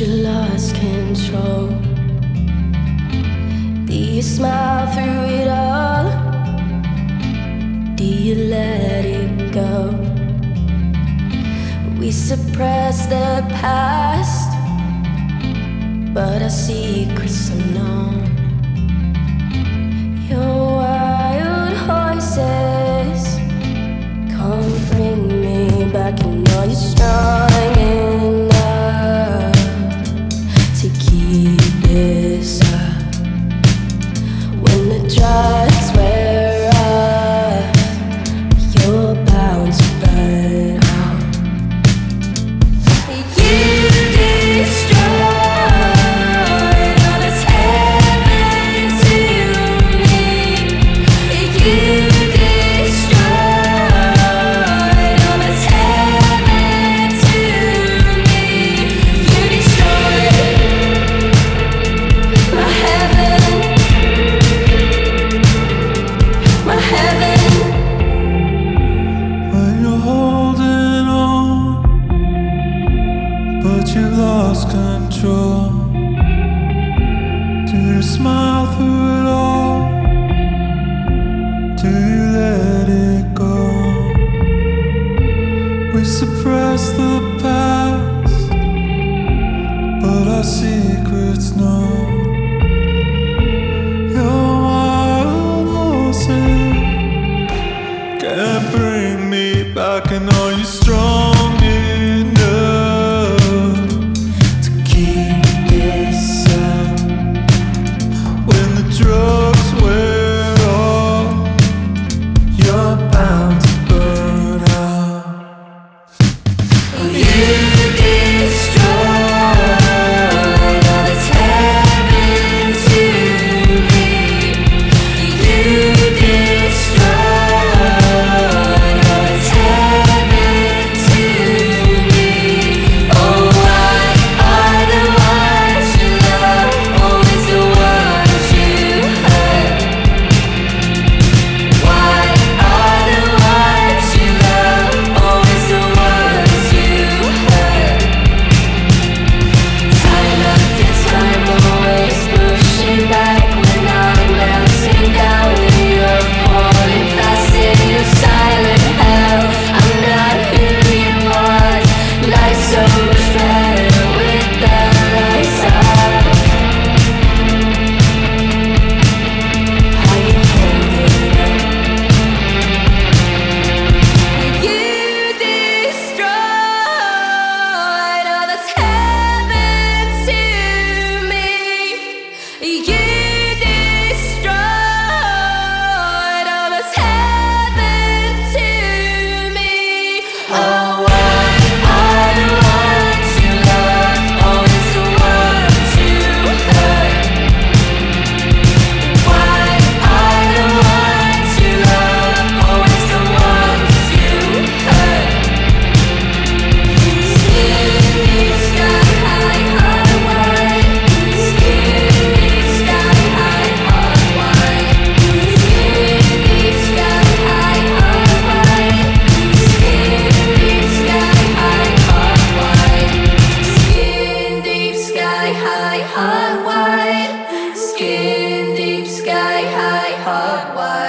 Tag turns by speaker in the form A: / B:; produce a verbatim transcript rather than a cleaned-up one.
A: you lost control? Do you smile through it all? Do you let it go? We suppress the past, but our secrets are known. Your wild horses come bring me back. You know you're strong enough to keep this up. When the drugs wear off, you're bound to burn out. You destroy all that's heaven to me. You
B: you've lost control. Do you smile through it all? Do you let it go? We suppress the past, but our secrets know. Your wild horses can't bring me back. I know you're strong enough. Drugs wear off, you're bound to burn out. You destroy all that's heaven to me. You destroy all that's heaven to me. Oh, why are the ones you love always the ones you hurt? Why are the ones you love always the ones you hurt? Time after time, always pushing back when I'm melting down and you're falling fast in your silent hell. I'm not who you was. Life's so much better with the lights off. How you holding up? You destroyed all that's heaven to me. You destroyed all that's heaven to me. Oh, why are the ones you love always the ones you hurt? Why are the ones you love always the ones you hurt? Skin deep, sky high, heart wide. Skin deep, sky high, heart wide. Skin deep, sky high, heart wide. Skin deep, sky high, heart wide. Skin deep, sky high, heart wide. Skin deep, sky high, heart wide.